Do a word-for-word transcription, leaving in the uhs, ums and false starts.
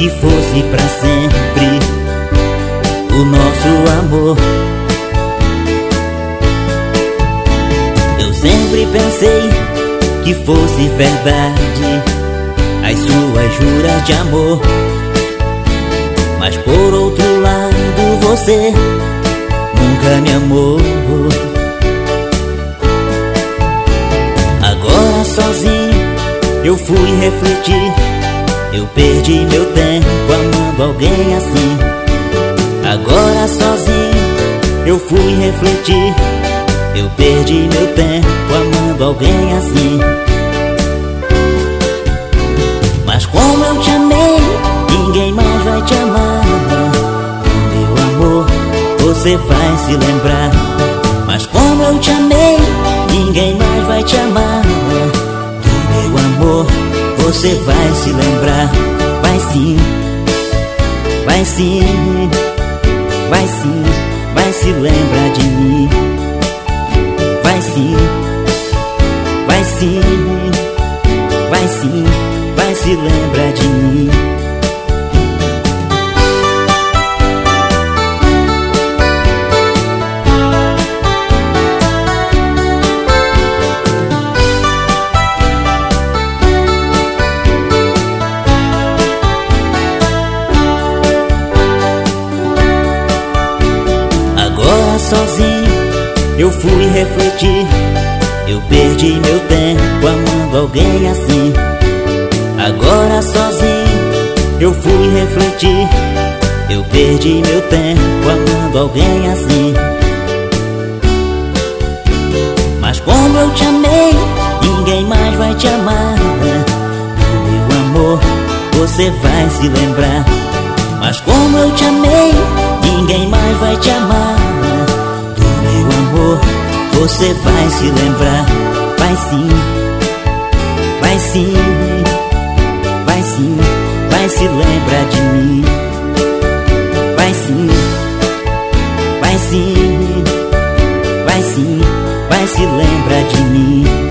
que fosse pra sempre o nosso amor. Eu sempre pensei que fosse verdade as suas juras de amor, mas por outro lado você nunca me amou. Agora sozinho eu fui refletir, eu perdi meu tempo amando alguém assim. Agora sozinho eu fui refletir, eu perdi meu tempo amando alguém assim. Mas como eu te amei, ninguém mais vai te amar. Meu amor, você vai se lembrar. Mas como eu te amei, ninguém mais vai te amar. Meu amor, você vai se lembrar. Vai sim, vai sim, vai sim, vai se lembrar de mim. Vai sim, vai sim, vai sim, vai se lembrar de mim. Agora sozinho eu fui refletir, eu perdi meu tempo amando alguém assim. Agora sozinho eu fui refletir, eu perdi meu tempo amando alguém assim. Mas como eu te amei, ninguém mais vai te amar. Meu amor, você vai se lembrar. Mas como eu te amei, ninguém mais vai te amar. Meu amor, você vai se lembrar. Vai sim, vai sim, vai sim, vai se lembrar de mim. Vai sim, vai sim, vai sim, vai se lembrar de mim.